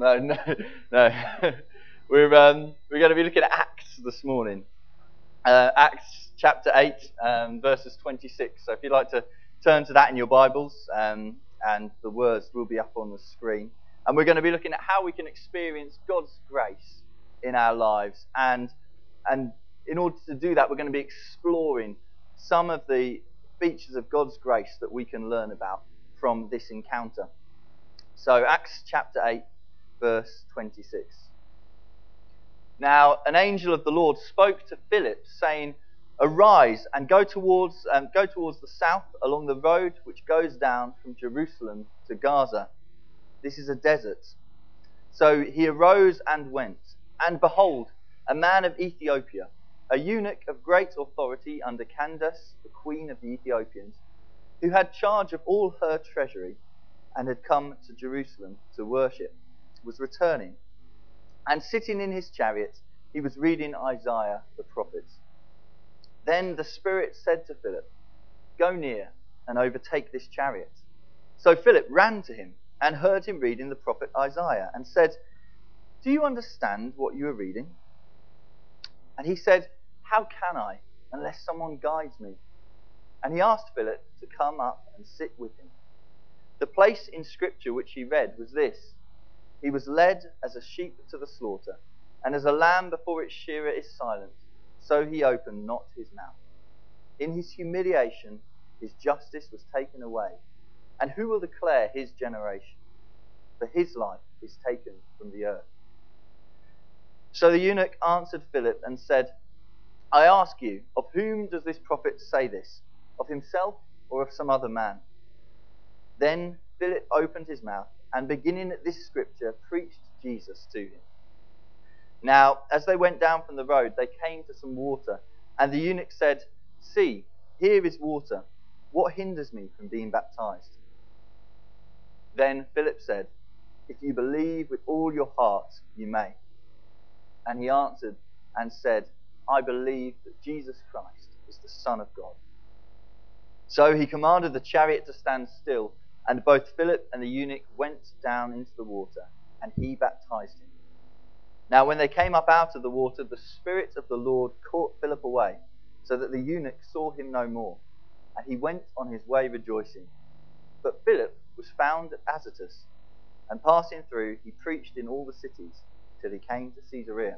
No, no, no. We're going to be looking at Acts this morning. Acts chapter 8, verses 26. So if you'd like to turn to that in your Bibles, and the words will be up on the screen. And we're going to be looking at how we can experience God's grace in our lives. And in order to do that, we're going to be exploring some of the features of God's grace that we can learn about from this encounter. So Acts chapter 8, verse 26. Now an angel of the Lord spoke to Philip, saying, "Arise and go towards the south along the road which goes down from Jerusalem to Gaza. This is a desert." So he arose and went, and behold, a man of Ethiopia, a eunuch of great authority under Candace, the queen of the Ethiopians, who had charge of all her treasury, and had come to Jerusalem to worship, was returning. And sitting in his chariot, he was reading Isaiah the prophet. Then the Spirit said to Philip, "Go near and overtake this chariot." So Philip ran to him and heard him reading the prophet Isaiah, and said, "Do you understand what you are reading?" And he said, "How can I, unless someone guides me?" And he asked Philip to come up and sit with him. The place in Scripture which he read was this: "He was led as a sheep to the slaughter, and as a lamb before its shearer is silent, so he opened not his mouth. In his humiliation his justice was taken away. And who will declare his generation? For his life is taken from the earth." So the eunuch answered Philip and said, "I ask you, of whom does this prophet say this? Of himself or of some other man?" Then Philip opened his mouth, and beginning at this scripture, preached Jesus to him. Now, as they went down from the road, they came to some water, and the eunuch said, "See, here is water. What hinders me from being baptized?" Then Philip said, "If you believe with all your heart, you may." And he answered and said, "I believe that Jesus Christ is the Son of God." So he commanded the chariot to stand still, and both Philip and the eunuch went down into the water, and he baptized him. Now when they came up out of the water, the Spirit of the Lord caught Philip away, so that the eunuch saw him no more, and he went on his way rejoicing. But Philip was found at Azotus, and passing through, he preached in all the cities till he came to Caesarea.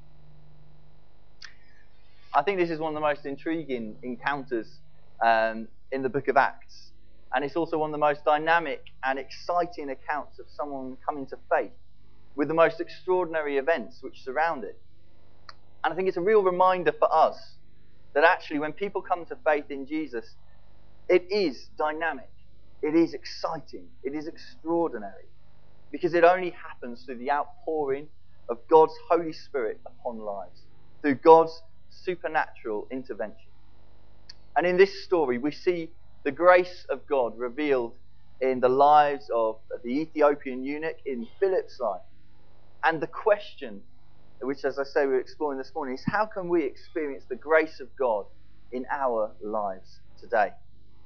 I think this is one of the most intriguing encounters in the book of Acts. And it's also one of the most dynamic and exciting accounts of someone coming to faith, with the most extraordinary events which surround it. And I think it's a real reminder for us that actually when people come to faith in Jesus, it is dynamic, it is exciting, it is extraordinary, because it only happens through the outpouring of God's Holy Spirit upon lives, through God's supernatural intervention. And in this story we see the grace of God revealed in the lives of the Ethiopian eunuch, in Philip's life. And the question, which as I say we're exploring this morning, is how can we experience the grace of God in our lives today?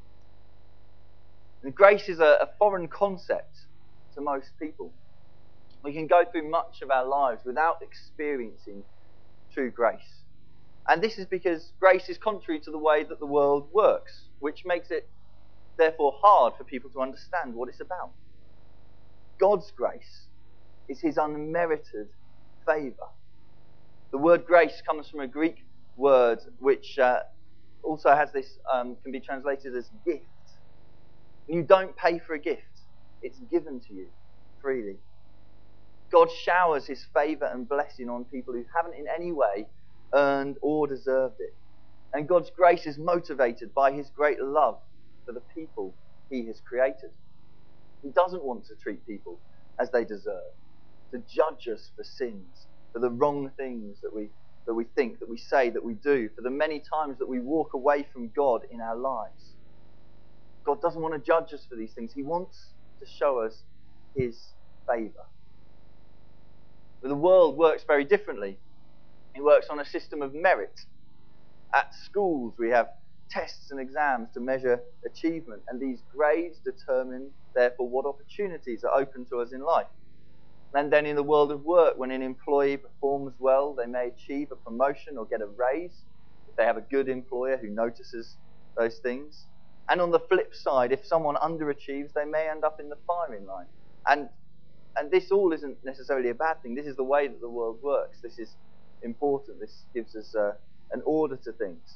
And grace is a foreign concept to most people. We can go through much of our lives without experiencing true grace. And this is because grace is contrary to the way that the world works, which makes it therefore hard for people to understand what it's about. God's grace is his unmerited favour. The word grace comes from a Greek word which also has this, can be translated as gift. You don't pay for a gift, it's given to you freely. God showers his favour and blessing on people who haven't in any way earned or deserved it. And God's grace is motivated by his great love for the people he has created. He doesn't want to treat people as they deserve, to judge us for sins, for the wrong things that we think, that we say, that we do, for the many times that we walk away from God in our lives. God doesn't want to judge us for these things. He wants to show us his favour. But the world works very differently. It works on a system of merit. At schools we have tests and exams to measure achievement, and these grades determine therefore what opportunities are open to us in life. And then in the world of work, when an employee performs well, they may achieve a promotion or get a raise if they have a good employer who notices those things. And on the flip side, if someone underachieves, they may end up in the firing line. And this all isn't necessarily a bad thing. This is the way that the world works. This is important. This gives us an order to things.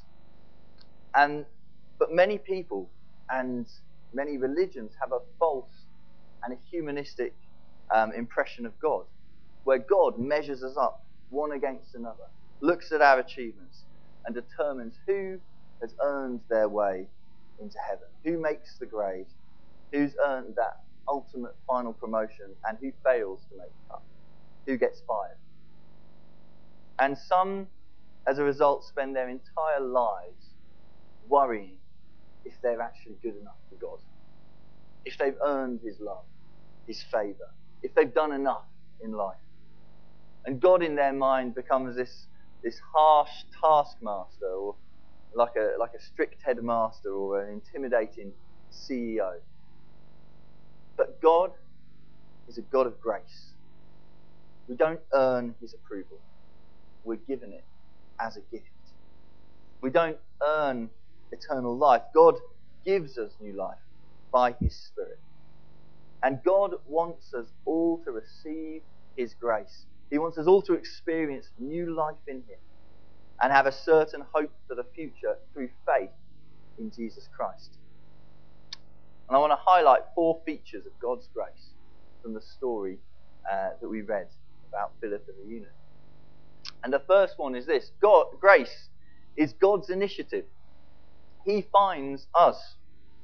But many people and many religions have a false and a humanistic impression of God, where God measures us up one against another, looks at our achievements, and determines who has earned their way into heaven, who makes the grade, who's earned that ultimate final promotion, and who fails to make the cut, who gets fired. And some, as a result, spend their entire lives worrying if they're actually good enough for God, if they've earned His love, His favour, if they've done enough in life. And God in their mind becomes this harsh taskmaster, or like a strict headmaster, or an intimidating CEO. But God is a God of grace. We don't earn His approval. We're given it as a gift. We don't earn eternal life. God gives us new life by His Spirit. And God wants us all to receive His grace. He wants us all to experience new life in Him and have a certain hope for the future through faith in Jesus Christ. And I want to highlight 4 features of God's grace from the story that we read about Philip and the eunuch. And the first one is this: grace is God's initiative. He finds us.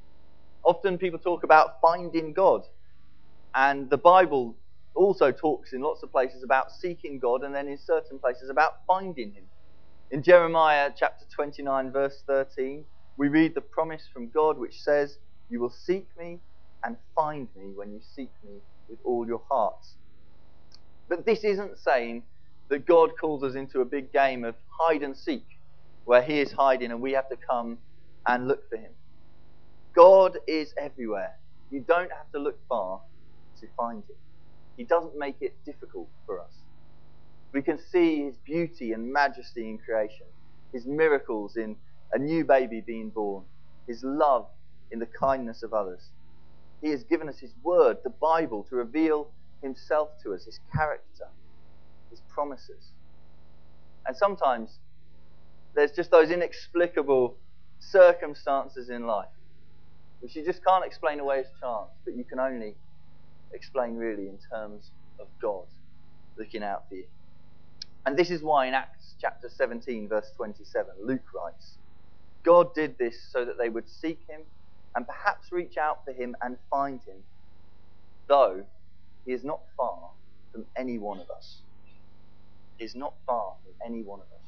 Often people talk about finding God. And the Bible also talks in lots of places about seeking God, and then in certain places about finding Him. In Jeremiah chapter 29 verse 13, we read the promise from God which says, "You will seek me and find me when you seek me with all your hearts." But this isn't saying that God calls us into a big game of hide and seek, where He is hiding and we have to come and look for Him. God is everywhere. You don't have to look far to find Him. He doesn't make it difficult for us. We can see His beauty and majesty in creation, His miracles in a new baby being born, His love in the kindness of others. He has given us His word, the Bible, to reveal Himself to us, His character, His promises. And sometimes there's just those inexplicable circumstances in life which you just can't explain away as chance, but you can only explain really in terms of God looking out for you. And this is why in Acts chapter 17 verse 27 Luke writes, God did this so that they would seek Him and perhaps reach out for Him and find Him, though He is not far from any one of us. He is not far from any one of us.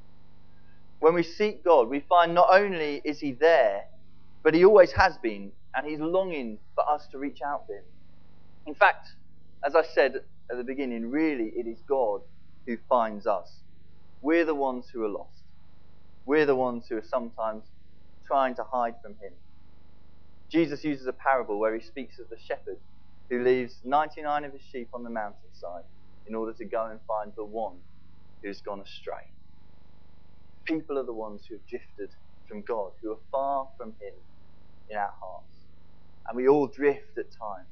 When we seek God, we find not only is He there, but He always has been, and He's longing for us to reach out to Him. In fact, as I said at the beginning, really it is God who finds us. We're the ones who are lost. We're the ones who are sometimes trying to hide from Him. Jesus uses a parable where He speaks of the shepherd who leaves 99 of his sheep on the mountainside in order to go and find the one who's gone astray. People are the ones who have drifted from God, who are far from Him in our hearts. And we all drift at times.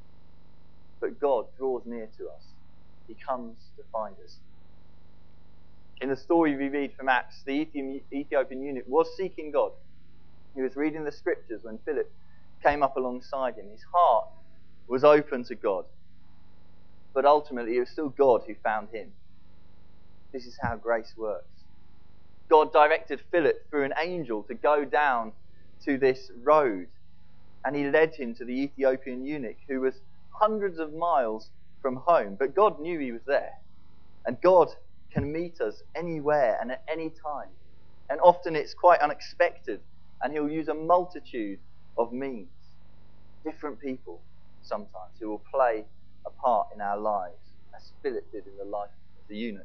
But God draws near to us. He comes to find us. In the story we read from Acts, the Ethiopian eunuch was seeking God. He was reading the scriptures when Philip came up alongside him. His heart was open to God. But ultimately it was still God who found him. This is how grace works. God directed Philip through an angel to go down to this road, and he led him to the Ethiopian eunuch who was hundreds of miles from home. But God knew he was there. And God can meet us anywhere and at any time. And often it's quite unexpected, and He'll use a multitude of means. Different people sometimes who will play a part in our lives, as Philip did in the life of the eunuch.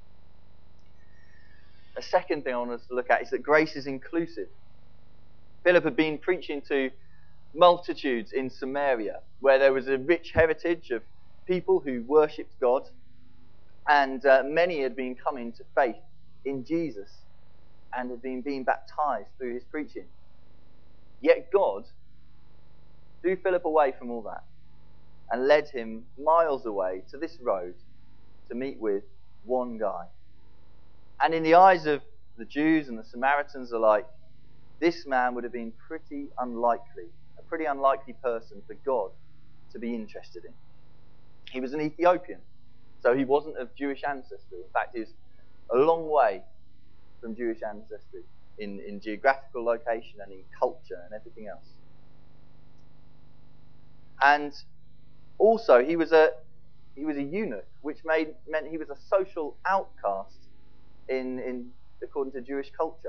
The second thing I want us to look at is that grace is inclusive. Philip had been preaching to multitudes in Samaria, where there was a rich heritage of people who worshipped God, and many had been coming to faith in Jesus and had been being baptized through his preaching. Yet God drew Philip away from all that and led him miles away to this road to meet with one guy. And in the eyes of the Jews and the Samaritans alike, this man would have been a pretty unlikely person for God to be interested in. He was an Ethiopian, so he wasn't of Jewish ancestry. In fact, he was a long way from Jewish ancestry in geographical location and in culture and everything else. And also, he was a eunuch, which meant he was a social outcast in according to Jewish culture.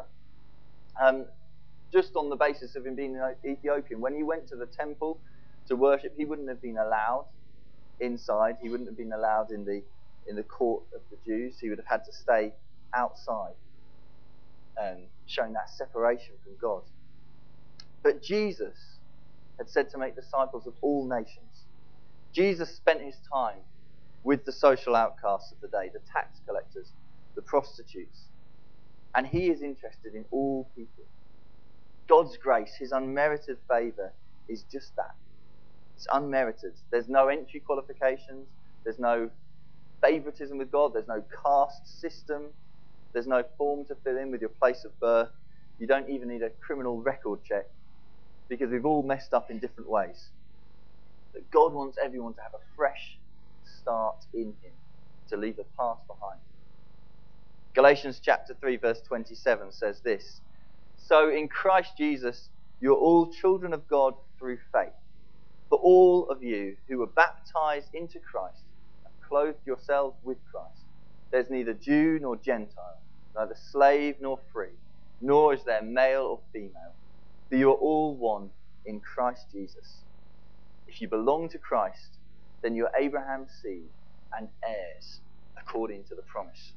Just on the basis of him being an Ethiopian, when he went to the temple to worship, he wouldn't have been allowed inside. He wouldn't have been allowed in the court of the Jews. He would have had to stay outside, showing that separation from God. But Jesus had said to make disciples of all nations. Jesus spent his time with the social outcasts of the day, the tax collectors, the prostitutes, and he is interested in all people. God's grace, his unmerited favour, is just that. It's unmerited. There's no entry qualifications. There's no favouritism with God. There's no caste system. There's no form to fill in with your place of birth. You don't even need a criminal record check, because we've all messed up in different ways. But God wants everyone to have a fresh start in him, to leave the past behind. Galatians chapter 3 verse 27 says this: "So in Christ Jesus you are all children of God through faith. For all of you who were baptized into Christ have clothed yourselves with Christ. There's neither Jew nor Gentile, neither slave nor free, nor is there male or female, for you are all one in Christ Jesus. If you belong to Christ, then you are Abraham's seed and heirs according to the promise."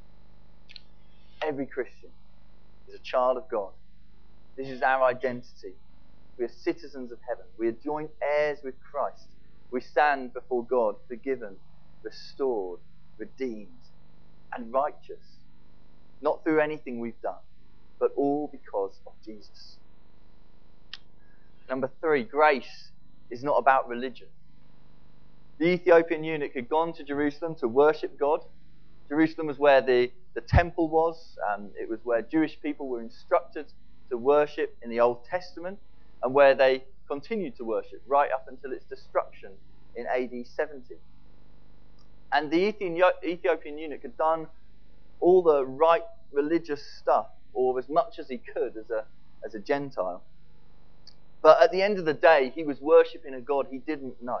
Every Christian is a child of God. This is our identity. We are citizens of heaven. We are joint heirs with Christ. We stand before God forgiven, restored, redeemed, and righteous. Not through anything we've done, but all because of Jesus. Number 3, grace is not about religion. The Ethiopian eunuch had gone to Jerusalem to worship God. Jerusalem was where the temple was. It was where Jewish people were instructed to worship in the Old Testament, and where they continued to worship right up until its destruction in AD 70. And the Ethiopian eunuch had done all the right religious stuff, or as much as he could as a Gentile. But at the end of the day, he was worshipping a God he didn't know.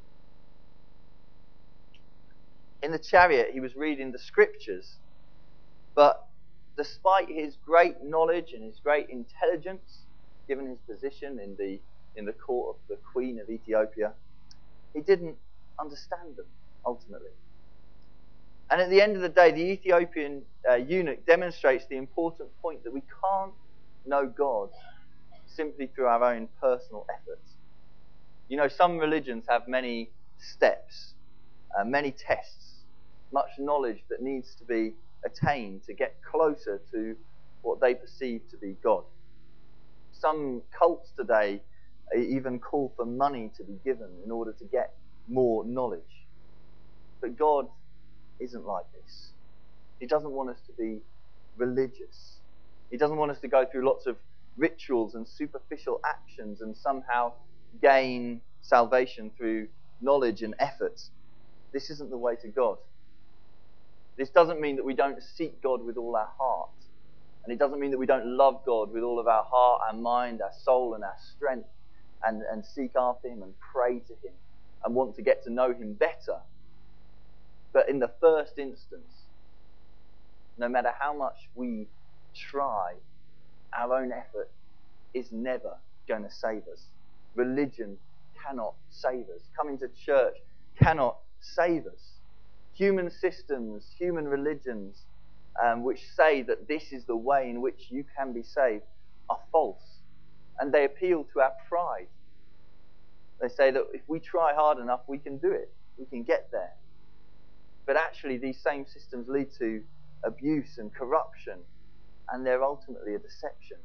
In the chariot, he was reading the scriptures, but despite his great knowledge and his great intelligence, given his position in the court of the Queen of Ethiopia, he didn't understand them, ultimately. And at the end of the day, the Ethiopian eunuch demonstrates the important point that we can't know God simply through our own personal efforts. You know, some religions have many steps, many tests, much knowledge that needs to be attained to get closer to what they perceive to be God. Some cults today even call for money to be given in order to get more knowledge. But God isn't like this. He doesn't want us to be religious. He doesn't want us to go through lots of rituals and superficial actions and somehow gain salvation through knowledge and efforts. This isn't the way to God. This doesn't mean that we don't seek God with all our heart. And it doesn't mean that we don't love God with all of our heart, our mind, our soul, and our strength, and seek after him and pray to him and want to get to know him better. But in the first instance, no matter how much we try, our own effort is never going to save us. Religion cannot save us. Coming to church cannot save us. Human systems, human religions, which say that this is the way in which you can be saved, are false. And they appeal to our pride. They say that if we try hard enough, we can do it. we can get there. But actually these same systems lead to abuse and corruption, and they're ultimately a deception.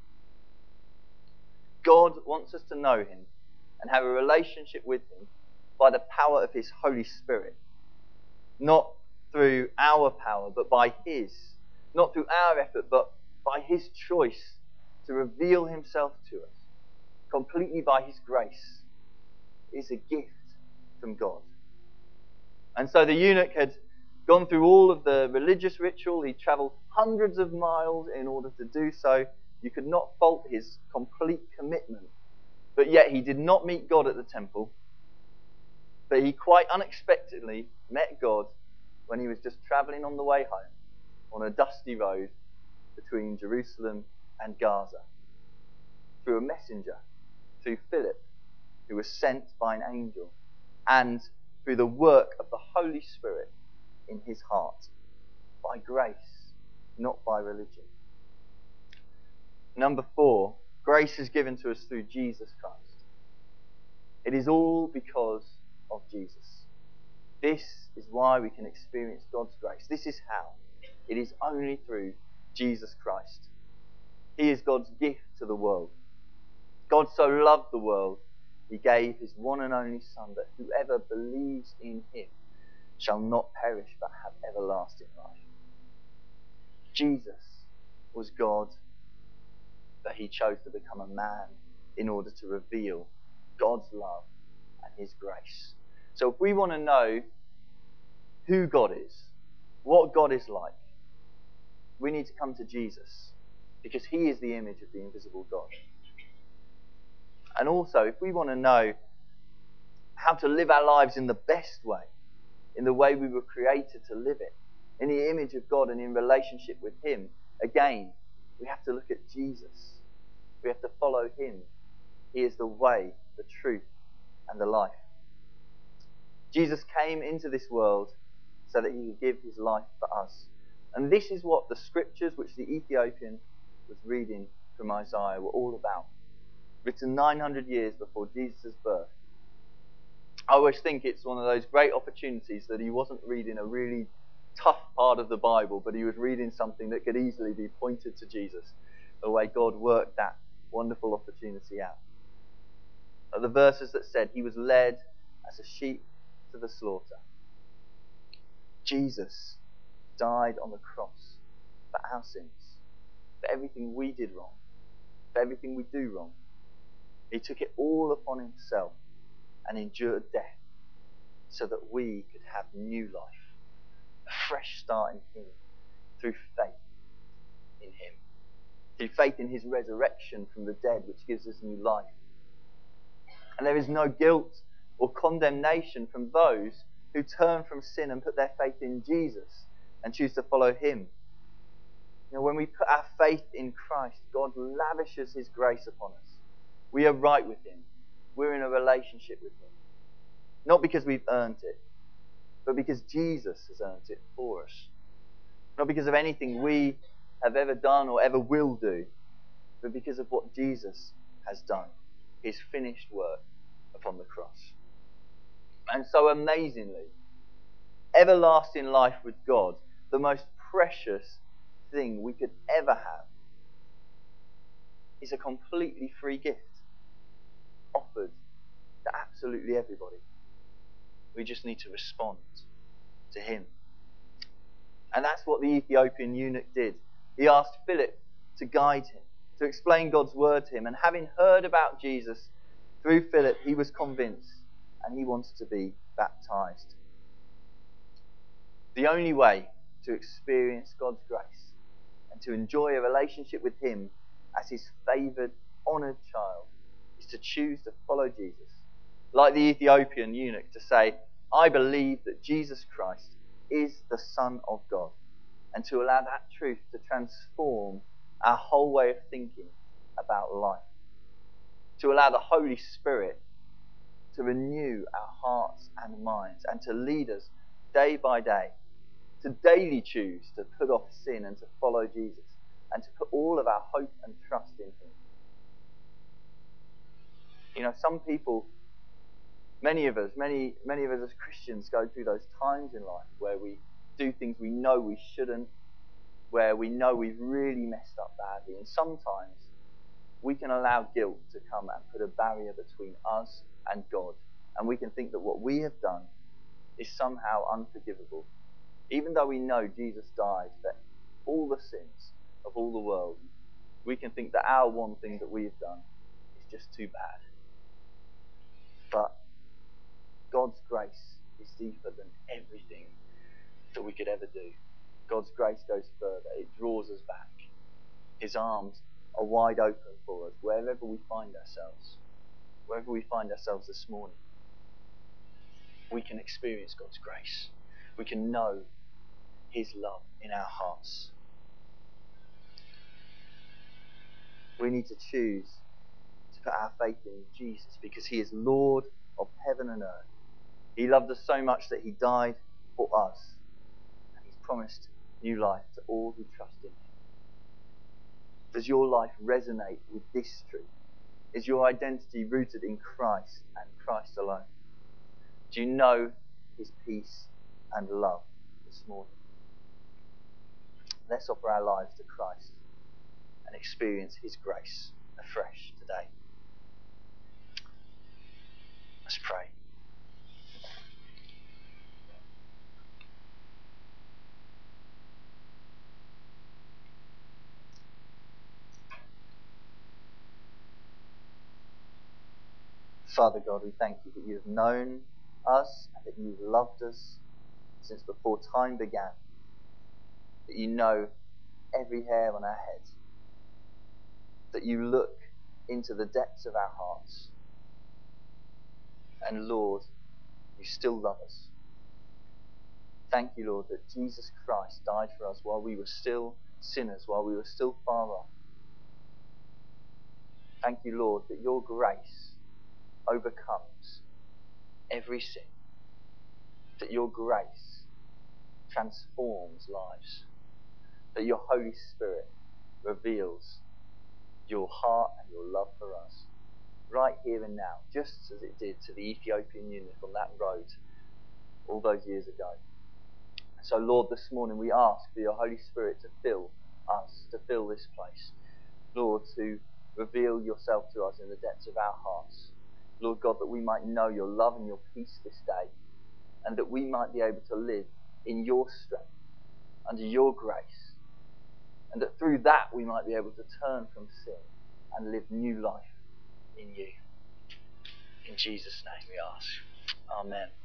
God wants us to know him and have a relationship with him by the power of his Holy Spirit. Not through our power, but by his. Not through our effort, but by his choice to reveal himself to us. Completely by his grace. It is a gift from God. And so the eunuch had gone through all of the religious ritual. He travelled hundreds of miles in order to do so. You could not fault his complete commitment. But yet he did not meet God at the temple. But he quite unexpectedly met God when he was just travelling on the way home on a dusty road between Jerusalem and Gaza. Through a messenger, through Philip, who was sent by an angel, and through the work of the Holy Spirit in his heart, by grace, not by religion. Number 4, grace is given to us through Jesus Christ. It is all because of Jesus. This is why we can experience God's grace. This is how. It is only through Jesus Christ. He is God's gift to the world. God so loved the world, he gave his one and only Son, that whoever believes in him shall not perish but have everlasting life. Jesus was God, but he chose to become a man in order to reveal God's love and his grace. So if we want to know who God is, what God is like, we need to come to Jesus, because he is the image of the invisible God. And also, if we want to know how to live our lives in the best way, in the way we were created to live it, in the image of God and in relationship with him, again, we have to look at Jesus. We have to follow him. He is the way, the truth, and the life. Jesus came into this world so that he could give his life for us. And this is what the scriptures which the Ethiopian was reading from Isaiah were all about. Written 900 years before Jesus' birth. I always think it's one of those great opportunities that he wasn't reading a really tough part of the Bible, but he was reading something that could easily be pointed to Jesus, the way God worked that wonderful opportunity out. The verses that said he was led as a sheep to the slaughter. Jesus died on the cross for our sins, for everything we did wrong, for everything we do wrong. He took it all upon himself and endured death so that we could have new life, a fresh start in him, through faith in him, through faith in his resurrection from the dead, which gives us new life. And there is no guilt or condemnation from those who turn from sin and put their faith in Jesus and choose to follow him. You know, when we put our faith in Christ, God lavishes his grace upon us. We are right with him. We're in a relationship with him. Not because we've earned it, but because Jesus has earned it for us. Not because of anything we have ever done or ever will do, but because of what Jesus has done, his finished work upon the cross. And so amazingly, everlasting life with God, the most precious thing we could ever have, is a completely free gift offered to absolutely everybody. We just need to respond to him. And that's what the Ethiopian eunuch did. He asked Philip to guide him, to explain God's word to him. And having heard about Jesus through Philip, he was convinced and he wanted to be baptized. The only way to experience God's grace and to enjoy a relationship with him as his favoured, honoured child is to choose to follow Jesus. Like the Ethiopian eunuch, to say, I believe that Jesus Christ is the Son of God, and to allow that truth to transform our whole way of thinking about life. To allow the Holy Spirit to renew our hearts and minds and to lead us day by day, to daily choose to put off sin and to follow Jesus, and to put all of our hope and trust in him. You know, some people Many of us as Christians go through those times in life where we do things we know we shouldn't, where we know we've really messed up badly, and sometimes we can allow guilt to come and put a barrier between us and God, and we can think that what we have done is somehow unforgivable, even though we know Jesus died for all the sins of all the world. We can think that our one thing that we have done is just too bad. But God's grace is deeper than everything that we could ever do. God's grace goes further. It draws us back. His arms are wide open for us wherever we find ourselves. Wherever we find ourselves this morning, we can experience God's grace. We can know His love in our hearts. We need to choose to put our faith in Jesus because He is Lord of heaven and earth. He loved us so much that He died for us. And He's promised new life to all who trust in Him. Does your life resonate with this truth? Is your identity rooted in Christ and Christ alone? Do you know His peace and love this morning? Let's offer our lives to Christ and experience His grace afresh today. Let's pray. Father God, we thank You that You have known us and that You've loved us since before time began. That You know every hair on our head. That You look into the depths of our hearts. And Lord, You still love us. Thank You, Lord, that Jesus Christ died for us while we were still sinners, while we were still far off. Thank You, Lord, that Your grace overcomes every sin. That Your grace transforms lives. That Your Holy Spirit reveals Your heart and Your love for us right here and now, just as it did to the Ethiopian eunuch on that road all those years ago. So Lord, this morning we ask for Your Holy Spirit to fill us, to fill this place. Lord, to reveal Yourself to us in the depths of our hearts. Lord God, that we might know Your love and Your peace this day, and that we might be able to live in Your strength, under Your grace, and that through that we might be able to turn from sin and live new life in You. In Jesus' name we ask. Amen.